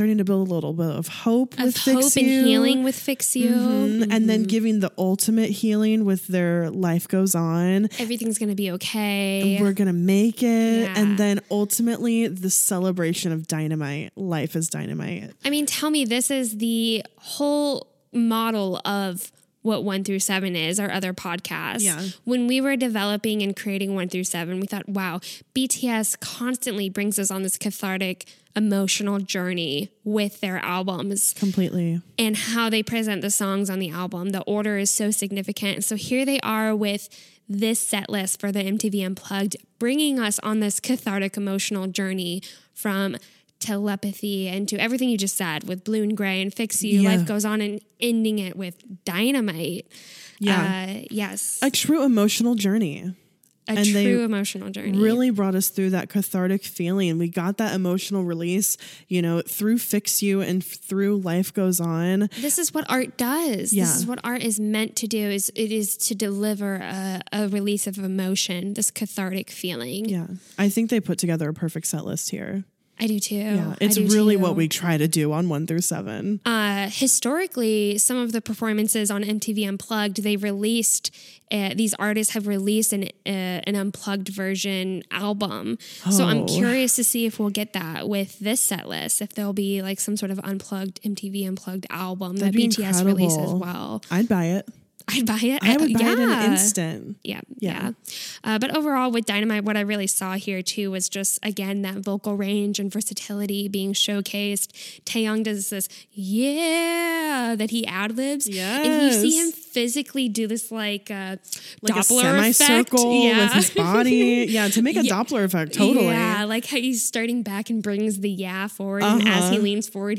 starting to build a little bit of hope with Fix hope and You. healing with Fix You. And then giving the ultimate healing with their Life Goes On. Everything's going to be okay. We're going to make it. Yeah. And then ultimately the celebration of Dynamite. Life is Dynamite. I mean, tell me, this is the whole model of what 1 through 7 is, our other podcast. Yeah. When we were developing and creating 1 through 7, we thought, wow, BTS constantly brings us on this cathartic, emotional journey with their albums Completely. and how they present the songs on the album. The order is so significant. So here they are with this set list for the MTV Unplugged, bringing us on this cathartic, emotional journey from Telepathy and to everything you just said with Blue and Gray and Fix You. Yeah. Life Goes On, and ending it with Dynamite. Yeah. Yes. A true emotional journey. A and they true emotional journey. Really brought us through that cathartic feeling. We got that emotional release, through Fix You and through Life Goes On. This is what art does. Yeah. This is what art is meant to do. It is to deliver a release of emotion, this cathartic feeling. Yeah. I think they put together a perfect set list here. I do too. Yeah. It's really what we try to do on 1 through 7. Historically, some of the performances on MTV Unplugged, they released, these artists have released an unplugged version album. So I'm curious to see if we'll get that with this set list, if there'll be like some sort of unplugged MTV Unplugged album That'd that be BTS releases as incredible. well. I'd buy it. I'd buy it. I would buy it in Yeah. an instant. Yeah. But overall, with Dynamite, what I really saw here too was just, again, that vocal range and versatility being showcased. Taeyong does this, that he ad-libs. Yes. And you see him physically do this like Like Doppler a effect. semicircle Yeah. with his body. Yeah, to make a Doppler effect, totally. Yeah, like how he's starting back and brings the forward. And as he leans forward,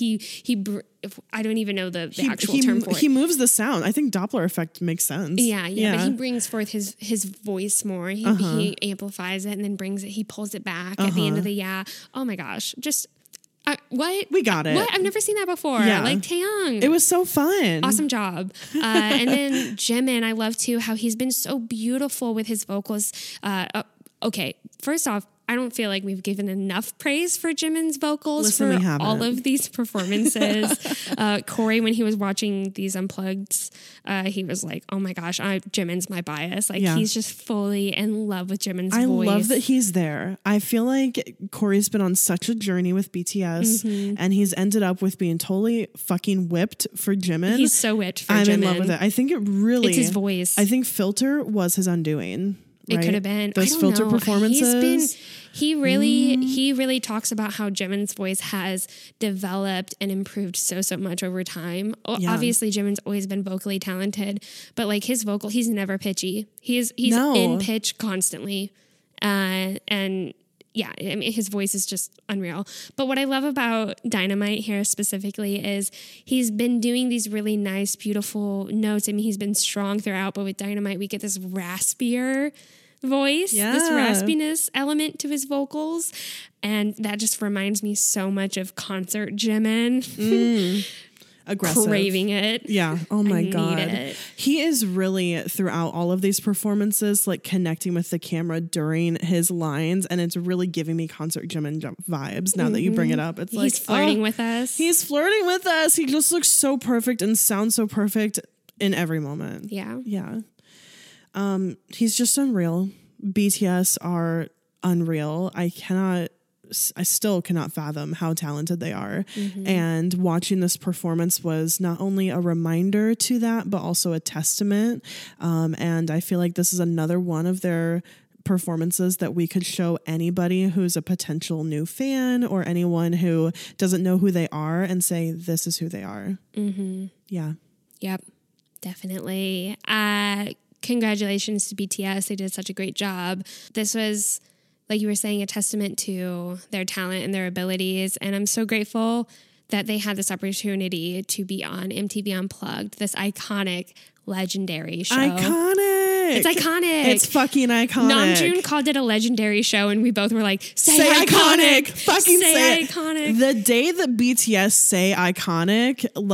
I don't even know the actual term for it. He moves the sound. I think Doppler effect makes sense. Yeah. But he brings forth his voice more. He amplifies it and then brings it. He pulls it back at the end of the Oh my gosh! Just what We got it. What? I've never seen that before. Yeah. Like Taeyong. It was so fun. Awesome job. And then Jimin, I love too how he's been so beautiful with his vocals. Okay, first off, I don't feel like we've given enough praise for Jimin's vocals Listen, we for haven't. all of these performances. Corey, when he was watching these Unplugged, he was like, oh my gosh, Jimin's my bias. Like he's just fully in love with Jimin's voice. I love that he's there. I feel like Corey's been on such a journey with BTS and he's ended up with being totally fucking whipped for Jimin. He's so whipped for I'm Jimin. in love with it. I think It's his voice. I think Filter was his undoing. It right? could have been. Those I don't Filter know. performances. He really talks about how Jimin's voice has developed and improved so much over time. Yeah. Obviously, Jimin's always been vocally talented, but like his vocal, he's never pitchy. He's No. in pitch constantly, and yeah, I mean, his voice is just unreal. But what I love about Dynamite here specifically is he's been doing these really nice, beautiful notes. I mean, he's been strong throughout, but with Dynamite, we get this raspier voice, this raspiness element to his vocals. And that just reminds me so much of concert Jimin. Aggressive. Craving it. Yeah. Oh my need God. it. He is really throughout all of these performances, like connecting with the camera during his lines. And it's really giving me concert Jimin vibes now that you bring it up. It's like He's flirting with us. He's flirting with us. He just looks so perfect and sounds so perfect in every moment. Yeah. Yeah. He's just unreal. BTS are unreal. I still cannot fathom how talented they are. And watching this performance was not only a reminder to that, but also a testament. And I feel like this is another one of their performances that we could show anybody who's a potential new fan or anyone who doesn't know who they are and say, this is who they are. Yeah. Yep, definitely. Congratulations to BTS. They did such a great job. This was, like you were saying, a testament to their talent and their abilities. And I'm so grateful that they had this opportunity to be on MTV Unplugged, this iconic, legendary show. Iconic. It's iconic. It's fucking iconic. Namjoon called it a legendary show, and we both were like, say iconic. iconic. Fucking say it. iconic. The day that BTS say iconic, like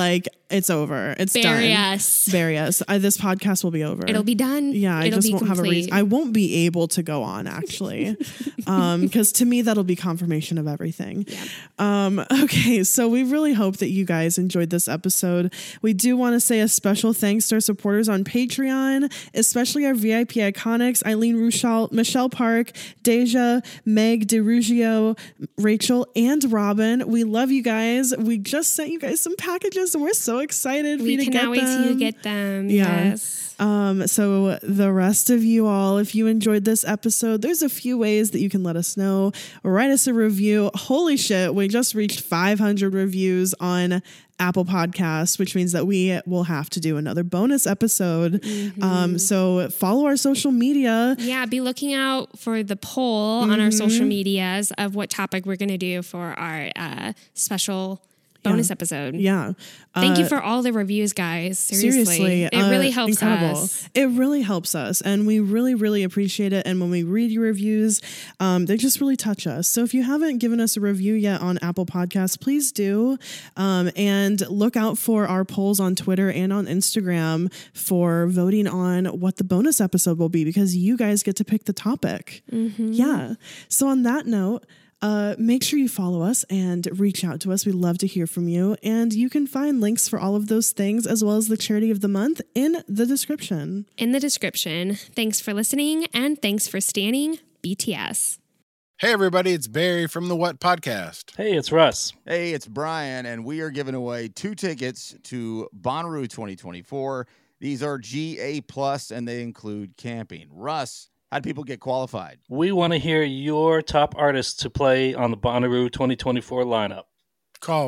It's over. It's Bury done. us. Bury us. This podcast will be over. It'll be done. Yeah, I It'll just be won't have a complete. reason. I won't be able to go on, actually, because to me that'll be confirmation of everything. Yeah. Okay, so we really hope that you guys enjoyed this episode. We do want to say a special thanks to our supporters on Patreon, especially our VIP iconics: Eileen Ruschel, Michelle Park, Deja, Meg DeRugio, Rachel, and Robin. We love you guys. We just sent you guys some packages, and we're so excited for you to get them. We cannot wait till you get them. Yeah. Yes. So the rest of you all, if you enjoyed this episode, there's a few ways that you can let us know. Write us a review. Holy shit, we just reached 500 reviews on Apple Podcasts, which means that we will have to do another bonus episode. So follow our social media. Yeah, be looking out for the poll on our social medias of what topic we're going to do for our special bonus episode. Yeah. Thank you for all the reviews, guys. Seriously. It really helps us. It really helps us. And we really, really appreciate it. And when we read your reviews, they just really touch us. So if you haven't given us a review yet on Apple Podcasts, please do. And look out for our polls on Twitter and on Instagram for voting on what the bonus episode will be, because you guys get to pick the topic. Yeah. So on that note, make sure you follow us and reach out to us. We love to hear from you. And you can find links for all of those things, as well as the charity of the month, in the description. Thanks for listening, and thanks for standing BTS. Hey, everybody, it's Barry from the What Podcast. Hey, it's Russ. Hey, it's Brian, and we are giving away 2 tickets to Bonnaroo 2024. These are GA+, and they include camping. Russ, how do people get qualified? We want to hear your top artists to play on the Bonnaroo 2024 lineup. Call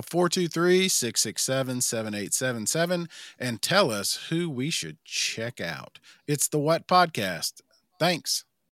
423-667-7877 and tell us who we should check out. It's the What Podcast. Thanks.